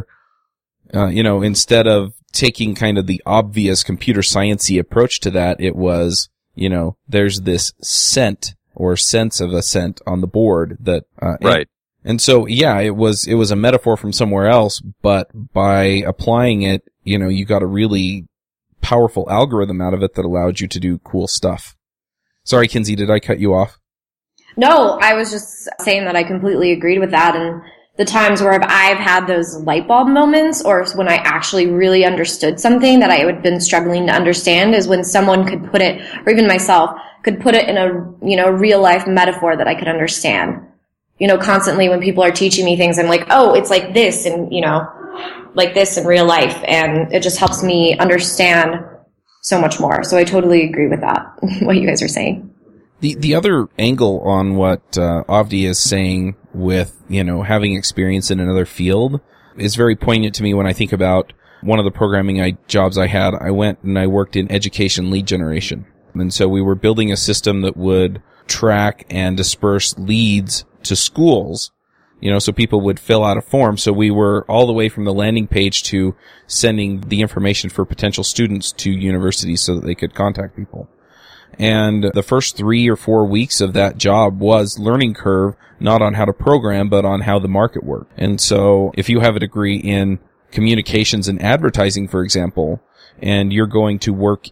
instead of taking kind of the obvious computer science-y approach to that, it was, there's this scent or sense of a scent on the board that, right. And so, yeah, it was a metaphor from somewhere else, but by applying it, you got a really powerful algorithm out of it that allowed you to do cool stuff. Sorry, Kinsey, did I cut you off? No, I was just saying that I completely agreed with that. And the times where I've had those light bulb moments, or when I actually really understood something that I had been struggling to understand, is when someone could put it, or even myself, could put it in a, real life metaphor that I could understand. Constantly when people are teaching me things, I'm like, oh, it's like this, and, like this in real life. And it just helps me understand so much more. So I totally agree with that, what you guys are saying. The other angle on what Avdi is saying with, having experience in another field is very poignant to me when I think about one of the programming jobs I had. I went and I worked in education lead generation. And so we were building a system that would track and disperse leads to schools, so people would fill out a form. So we were all the way from the landing page to sending the information for potential students to universities so that they could contact people. And the first 3 or 4 weeks of that job was learning curve, not on how to program, but on how the market worked. And so if you have a degree in communications and advertising, for example, and you're going to work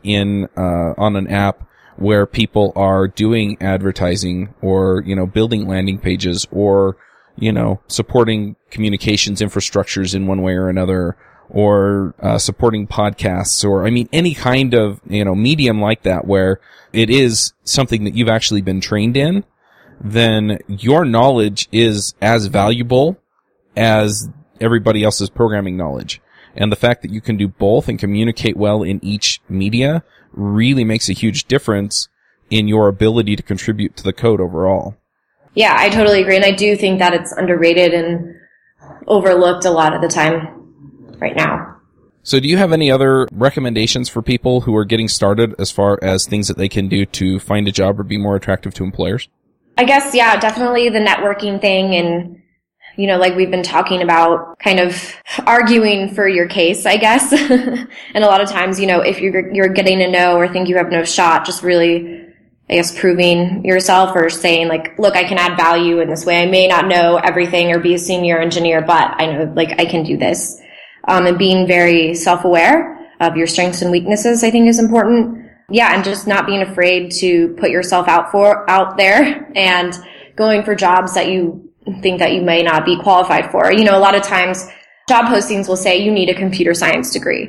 on an app where people are doing advertising or, building landing pages or, supporting communications infrastructures in one way or another, or supporting podcasts, or any kind of medium like that where it is something that you've actually been trained in, then your knowledge is as valuable as everybody else's programming knowledge. And the fact that you can do both and communicate well in each media really makes a huge difference in your ability to contribute to the code overall. Yeah, I totally agree. And I do think that it's underrated and overlooked a lot of the time right now. So do you have any other recommendations for people who are getting started as far as things that they can do to find a job or be more attractive to employers? I guess, yeah, definitely the networking thing, and, like we've been talking about, kind of arguing for your case, I guess. And a lot of times, if you're getting a no or think you have no shot, just really, I guess, proving yourself or saying like, look, I can add value in this way. I may not know everything or be a senior engineer, but I know I can do this. And being very self-aware of your strengths and weaknesses, I think, is important. Yeah, and just not being afraid to put yourself out there and going for jobs that you think that you may not be qualified for. A lot of times job postings will say you need a computer science degree,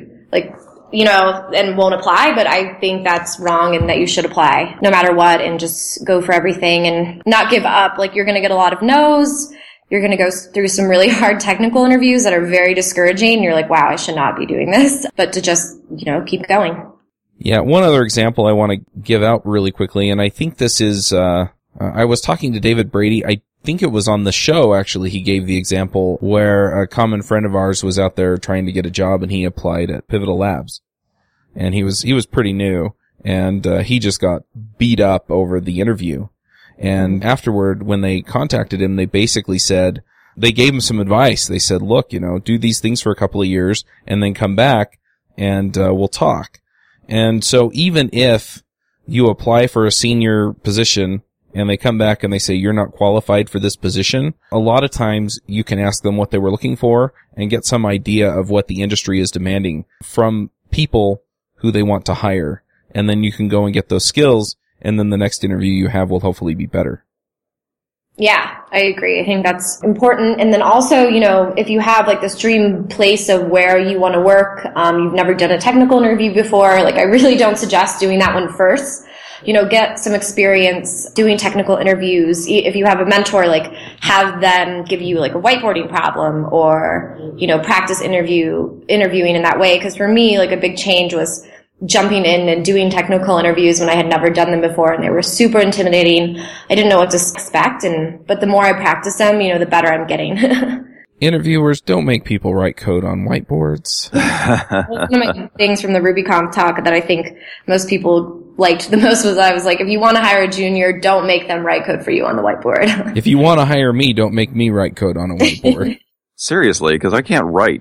and won't apply, but I think that's wrong and that you should apply no matter what and just go for everything and not give up. You're going to get a lot of no's. You're going to go through some really hard technical interviews that are very discouraging. And you're like, wow, I should not be doing this, but to just, keep going. Yeah. One other example I want to give out really quickly. And I think this is, I was talking to David Brady. I think it was on the show, actually. He gave the example where a common friend of ours was out there trying to get a job and he applied at Pivotal Labs. And he was pretty new and, he just got beat up over the interview. And afterward, when they contacted him, they basically said, they gave him some advice. They said, look, do these things for a couple of years and then come back and, we'll talk. And so even if you apply for a senior position and they come back and they say you're not qualified for this position, a lot of times you can ask them what they were looking for and get some idea of what the industry is demanding from people who they want to hire. And then you can go and get those skills, and then the next interview you have will hopefully be better. Yeah, I agree. I think that's important. And then also, if you have like this dream place of where you want to work, you've never done a technical interview before, like I really don't suggest doing that one first. Get some experience doing technical interviews. If you have a mentor, like have them give you like a whiteboarding problem or, practice interviewing in that way. Cause for me, like a big change was jumping in and doing technical interviews when I had never done them before, and they were super intimidating. I didn't know what to expect, but the more I practice them, the better I'm getting. Interviewers, don't make people write code on whiteboards. One of my things from the RubyConf talk that I think most people liked the most was I was like, if you want to hire a junior, don't make them write code for you on the whiteboard. If you want to hire me, don't make me write code on a whiteboard. Seriously, because I can't write.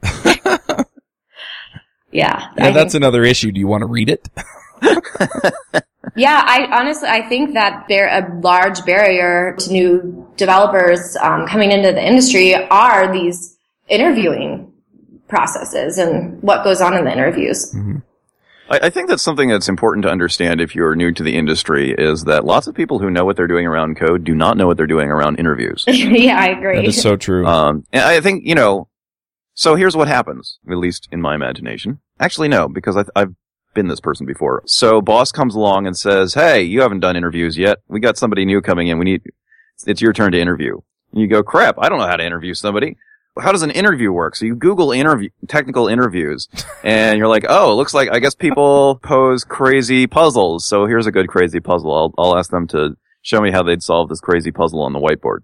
Yeah, that's another issue. Do you want to read it? Yeah, I think that they're a large barrier to new developers coming into the industry are these interviewing processes and what goes on in the interviews. Mm-hmm. I think that's something that's important to understand if you're new to the industry is that lots of people who know what they're doing around code do not know what they're doing around interviews. Yeah, I agree. That is so true. And I think, so here's what happens, at least in my imagination. Actually, no, because I've been this person before. So boss comes along and says, hey, you haven't done interviews yet. We got somebody new coming in. It's your turn to interview. And you go, crap, I don't know how to interview somebody. How does an interview work? So you Google technical interviews and you're like, oh, it looks like, I guess people pose crazy puzzles. So here's a good crazy puzzle. I'll ask them to show me how they'd solve this crazy puzzle on the whiteboard.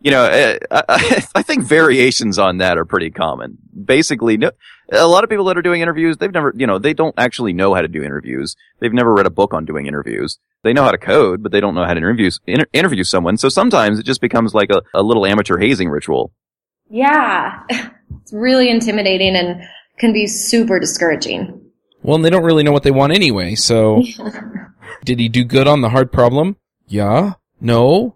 I think variations on that are pretty common. Basically, a lot of people that are doing interviews, they've never, they don't actually know how to do interviews. They've never read a book on doing interviews. They know how to code, but they don't know how to interview someone. So sometimes it just becomes like a little amateur hazing ritual. Yeah. It's really intimidating and can be super discouraging. Well, and they don't really know what they want anyway, so did he do good on the hard problem? Yeah. No.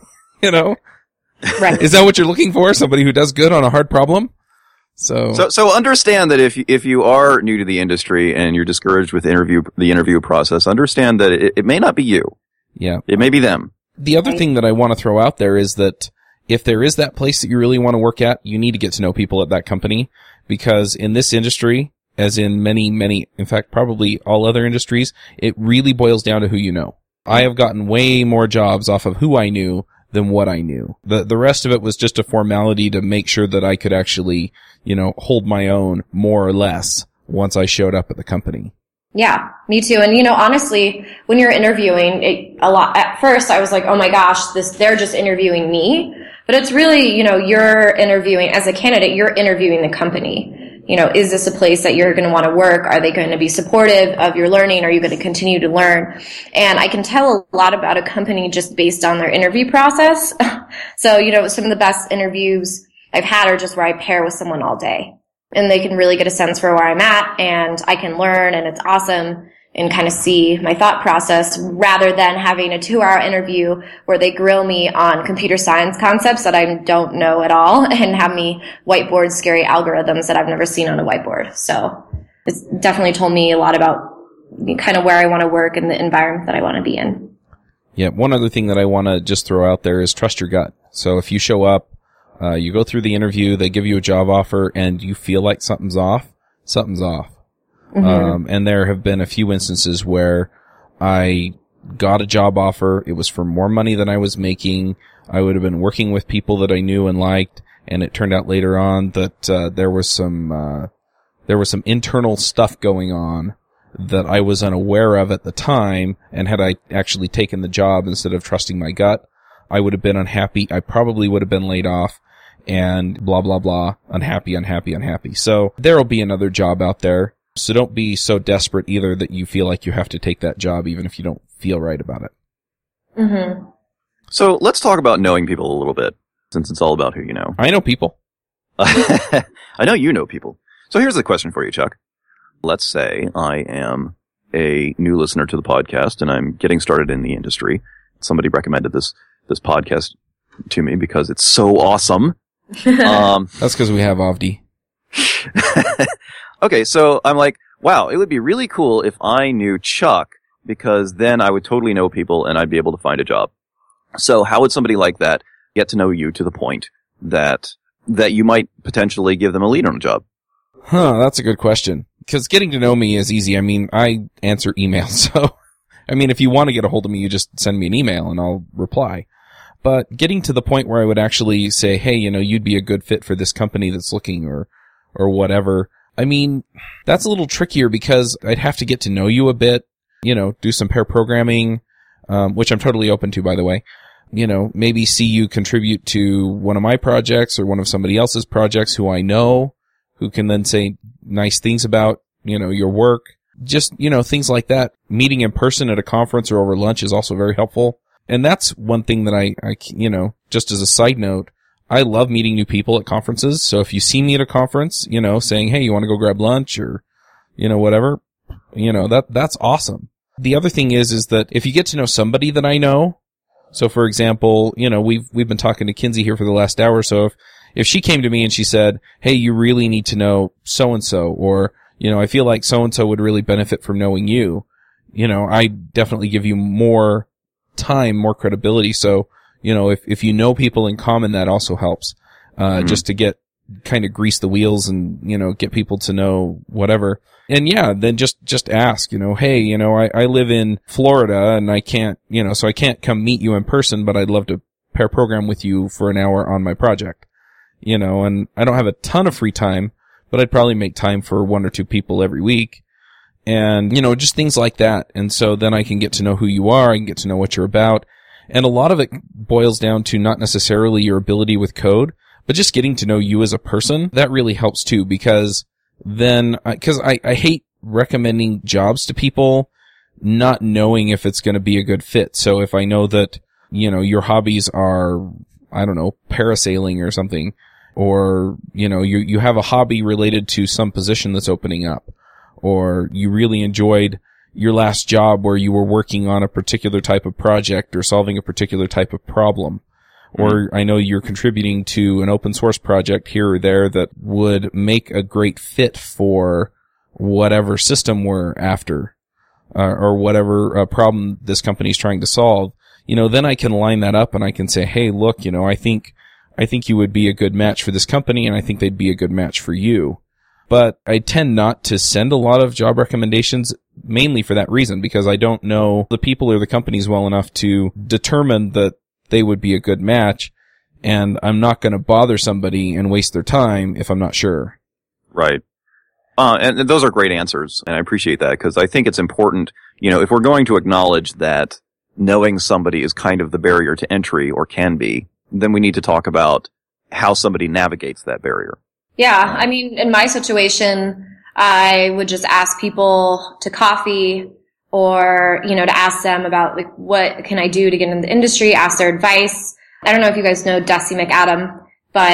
Right. Is that what you're looking for? Somebody who does good on a hard problem? So understand that if you are new to the industry and you're discouraged with the interview process, understand that it may not be you. Yeah. It may be them. The other thing that I want to throw out there is that if there is that place that you really want to work at, you need to get to know people at that company, because in this industry, as in many, in fact, probably all other industries, it really boils down to who you know. I have gotten way more jobs off of who I knew than what I knew. The rest of it was just a formality to make sure that I could actually, hold my own more or less once I showed up at the company. Yeah, me too. And honestly, when you're interviewing at first I was like, oh my gosh, they're just interviewing me. But it's really, you're interviewing as a candidate, you're interviewing the company. Is this a place that you're going to want to work? Are they going to be supportive of your learning? Are you going to continue to learn? And I can tell a lot about a company just based on their interview process. So, some of the best interviews I've had are just where I pair with someone all day. And they can really get a sense for where I'm at, and I can learn, and it's awesome, and kind of see my thought process, rather than having a 2-hour interview where they grill me on computer science concepts that I don't know at all and have me whiteboard scary algorithms that I've never seen on a whiteboard. So it's definitely told me a lot about kind of where I want to work and the environment that I want to be in. Yeah, one other thing that I want to just throw out there is trust your gut. So if you show up, you go through the interview, they give you a job offer, and you feel like something's off, something's off. Mm-hmm. And there have been a few instances where I got a job offer. It was for more money than I was making. I would have been working with people that I knew and liked, and it turned out later on that there was some internal stuff going on that I was unaware of at the time. And had I actually taken the job instead of trusting my gut, I would have been unhappy. I probably would have been laid off, and blah blah blah. Unhappy. So there'll be another job out there. So don't be so desperate either that you feel like you have to take that job even if you don't feel right about it. Mm-hmm. So let's talk about knowing people a little bit, since it's all about who you know. I know people. I know you know people. So here's the question for you, Chuck. Let's say I am a new listener to the podcast and I'm getting started in the industry. Somebody recommended this podcast to me because it's so awesome. That's because we have Avdi. Okay, so I'm like, wow, it would be really cool if I knew Chuck, because then I would totally know people and I'd be able to find a job. So how would somebody like that get to know you to the point that you might potentially give them a lead on a job? That's a good question. Because getting to know me is easy. I mean, I answer emails. So, I mean, if you want to get a hold of me, you just send me an email and I'll reply. But getting to the point where I would actually say, hey, you'd be a good fit for this company that's looking or whatever. I mean, that's a little trickier because I'd have to get to know you a bit, do some pair programming, which I'm totally open to, by the way. Maybe see you contribute to one of my projects or one of somebody else's projects who I know, who can then say nice things about, your work. Just, things like that. Meeting in person at a conference or over lunch is also very helpful. And that's one thing that I just as a side note, I love meeting new people at conferences. So if you see me at a conference, saying, hey, you want to go grab lunch or, whatever, that's awesome. The other thing is that if you get to know somebody that I know, so for example, we've been talking to Kinsey here for the last hour. So if she came to me and she said, hey, you really need to know so-and-so, or, I feel like so-and-so would really benefit from knowing you, I definitely give you more time, more credibility. So, if you know people in common, that also helps, just to kind of grease the wheels and, get people to know whatever. And yeah, then just ask, hey, I live in Florida and I can't, so I can't come meet you in person, but I'd love to pair program with you for an hour on my project, and I don't have a ton of free time, but I'd probably make time for 1 or 2 people every week. And, just things like that. And so then I can get to know who you are. I can get to know what you're about. And a lot of it boils down to not necessarily your ability with code, but just getting to know you as a person. That really helps too, because then, cause I hate recommending jobs to people not knowing if it's going to be a good fit. So if I know that, your hobbies are, I don't know, parasailing or something, or, you have a hobby related to some position that's opening up, or you really enjoyed your last job where you were working on a particular type of project or solving a particular type of problem. Or I know you're contributing to an open source project here or there that would make a great fit for whatever system we're after, or whatever problem this company's trying to solve. Then I can line that up and I can say, hey, look, I think you would be a good match for this company and I think they'd be a good match for you. But I tend not to send a lot of job recommendations, mainly for that reason, because I don't know the people or the companies well enough to determine that they would be a good match, and I'm not going to bother somebody and waste their time if I'm not sure. Right. And those are great answers, and I appreciate that, because I think it's important, if we're going to acknowledge that knowing somebody is kind of the barrier to entry, or can be, then we need to talk about how somebody navigates that barrier. Yeah, I mean, in my situation, I would just ask people to coffee, or, to ask them about, like, what can I do to get into the industry, ask their advice. I don't know if you guys know Desi McAdam, but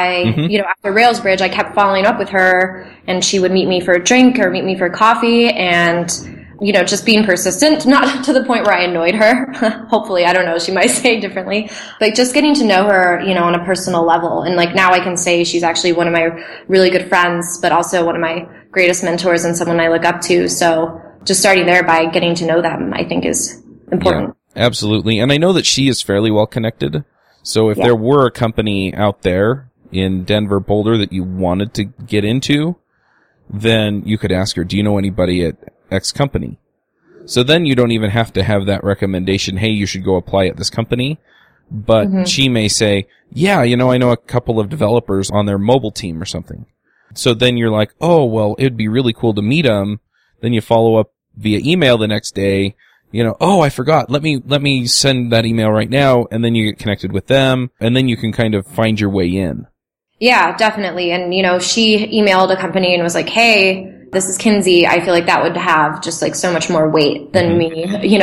after Railsbridge, I kept following up with her, and she would meet me for a drink or meet me for coffee, and, just being persistent, not to the point where I annoyed her. Hopefully, I don't know, she might say differently, but just getting to know her, on a personal level. And like now I can say she's actually one of my really good friends, but also one of my greatest mentors and someone I look up to. So just starting there by getting to know them, I think is important. Yeah, absolutely. And I know that she is fairly well connected. So if there were a company out there in Denver, Boulder that you wanted to get into, then you could ask her, do you know anybody at X company? So then you don't even have to have that recommendation, hey, you should go apply at this company. But she may say, yeah, I know a couple of developers on their mobile team or something. So then you're like, oh, well, it'd be really cool to meet them. Then you follow up via email the next day, oh, I forgot. Let me send that email right now. And then you get connected with them, and then you can kind of find your way in. Yeah, definitely. And, she emailed a company and was like, hey, this is Kinsey. I feel like that would have just like so much more weight than me,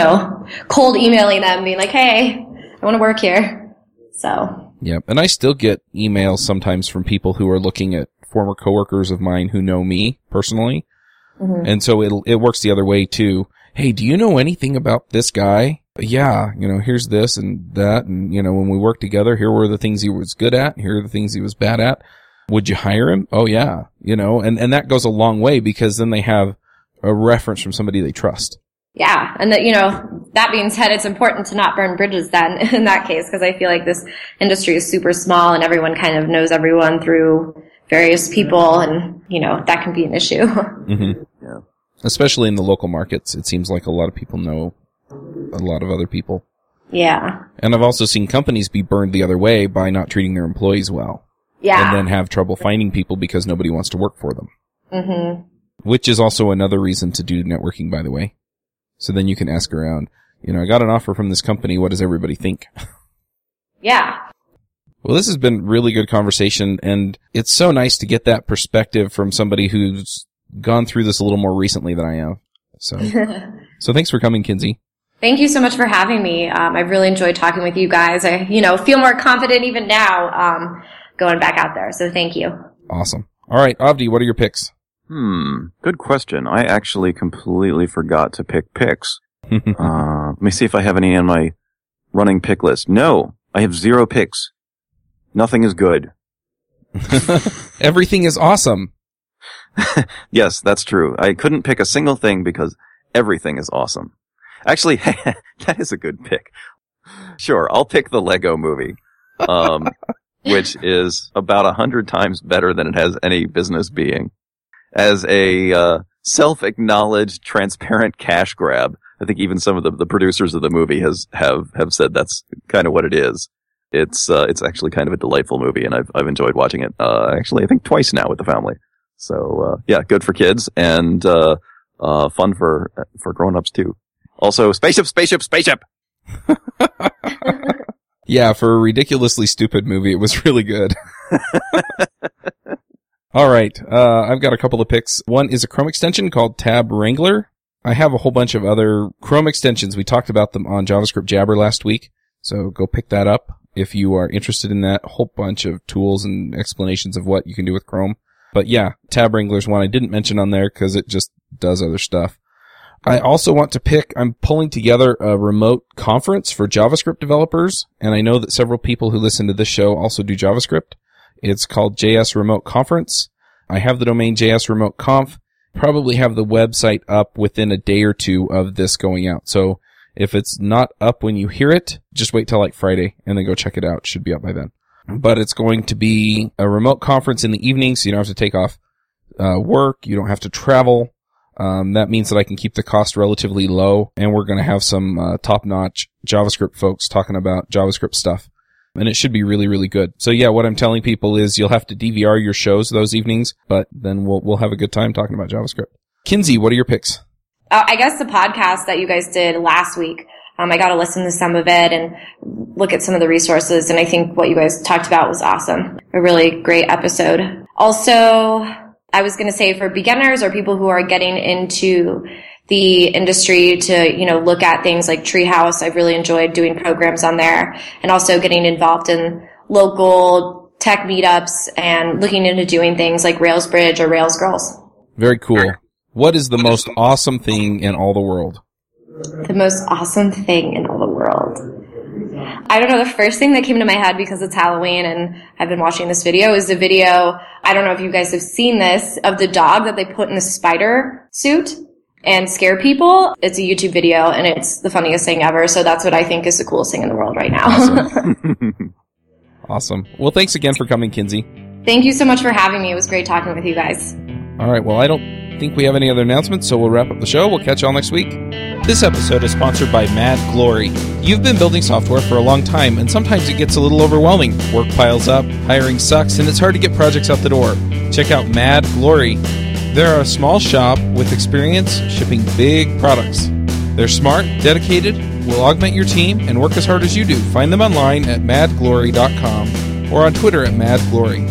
cold emailing them, being like, hey, I want to work here. So. Yeah. And I still get emails sometimes from people who are looking at former coworkers of mine who know me personally. And so it works the other way too. Hey, do you know anything about this guy? Yeah, here's this and that. And, when we worked together, here were the things he was good at. Here are the things he was bad at. Would you hire him? Oh yeah. And that goes a long way, because then they have a reference from somebody they trust. Yeah. And that, that being said, it's important to not burn bridges then in that case, because I feel like this industry is super small and everyone kind of knows everyone through various people, and, that can be an issue. Mm-hmm. Yeah. Especially in the local markets, it seems like a lot of people know a lot of other people. Yeah. And I've also seen companies be burned the other way by not treating their employees well. Yeah. And then have trouble finding people because nobody wants to work for them. Mm-hmm. Which is also another reason to do networking, by the way. So then you can ask around, I got an offer from this company. What does everybody think? Yeah. Well, this has been really good conversation, and it's so nice to get that perspective from somebody who's gone through this a little more recently than I have. So thanks for coming, Kinsey. Thank you so much for having me. I've really enjoyed talking with you guys. I, feel more confident even now, going back out there. So thank you. Awesome. All right, Avdi, what are your picks? Good question. I actually completely forgot to pick picks. Let me see if I have any on my running pick list. No, I have 0 picks. Nothing is good. Everything is awesome. Yes, that's true. I couldn't pick a single thing because everything is awesome. Actually, that is a good pick. Sure, I'll pick the Lego Movie, which is about 100 times better than it has any business being. As a self-acknowledged, transparent cash grab, I think even some of the producers of the movie have said that's kind of what it is. It's actually kind of a delightful movie, and I've enjoyed watching it. Actually, I think twice now with the family. So yeah, good for kids and fun for grown-ups too. Also, spaceship. Yeah, for a ridiculously stupid movie, it was really good. All right, I've got a couple of picks. One is a Chrome extension called Tab Wrangler. I have a whole bunch of other Chrome extensions. We talked about them on JavaScript Jabber last week, so go pick that up if you are interested in that. A whole bunch of tools and explanations of what you can do with Chrome. But yeah, Tab Wrangler's one I didn't mention on there because it just does other stuff. I also want to I'm pulling together a remote conference for JavaScript developers, and I know that several people who listen to this show also do JavaScript. It's called JS Remote Conference. I have the domain JS Remote Conf. Probably have the website up within a day or two of this going out. So if it's not up when you hear it, just wait till like Friday and then go check it out. It should be up by then. But it's going to be a remote conference in the evening, so you don't have to take off work. You don't have to travel. That means that I can keep the cost relatively low, and we're going to have some top-notch JavaScript folks talking about JavaScript stuff. And it should be really, really good. So yeah, what I'm telling people is you'll have to DVR your shows those evenings, but then we'll have a good time talking about JavaScript. Kinsey, what are your picks? I guess the podcast that you guys did last week, I got to listen to some of it and look at some of the resources, and I think what you guys talked about was awesome. A really great episode. Also, I was going to say for beginners or people who are getting into the industry to, look at things like Treehouse. I've really enjoyed doing programs on there, and also getting involved in local tech meetups and looking into doing things like Railsbridge or Rails Girls. Very cool. What is the most awesome thing in all the world? The most awesome thing in all the world. I don't know, the first thing that came to my head because it's Halloween and I've been watching this video is the video, I don't know if you guys have seen this, of the dog that they put in a spider suit and scare people. It's a YouTube video and it's the funniest thing ever. So that's what I think is the coolest thing in the world right now. Awesome. Awesome. Well, thanks again for coming, Kinsey. Thank you so much for having me. It was great talking with you guys. All right. Well, I don't think we have any other announcements, so we'll wrap up the show. We'll catch y'all next week. This episode is sponsored by Mad Glory. You've been building software for a long time, and sometimes it gets a little overwhelming. Work piles up, hiring sucks, and it's hard to get projects out the door. Check out Mad Glory. They're a small shop with experience shipping big products. They're smart, dedicated, will augment your team, and work as hard as you do. Find them online at madglory.com or on Twitter at madglory.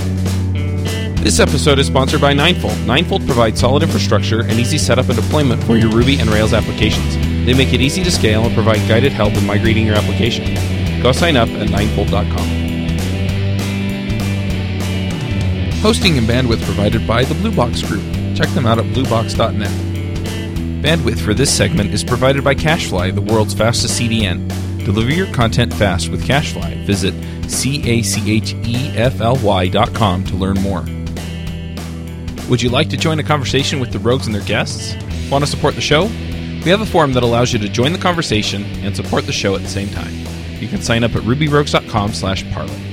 This episode is sponsored by Ninefold. Ninefold provides solid infrastructure and easy setup and deployment for your Ruby and Rails applications. They make it easy to scale and provide guided help in migrating your application. Go sign up at ninefold.com. Hosting and bandwidth provided by the Blue Box Group. Check them out at bluebox.net. Bandwidth for this segment is provided by CacheFly, the world's fastest CDN. Deliver your content fast with CacheFly. Visit CacheFly.com to learn more. Would you like to join a conversation with the Rogues and their guests? Want to support the show? We have a forum that allows you to join the conversation and support the show at the same time. You can sign up at rubyrogues.com/parlay.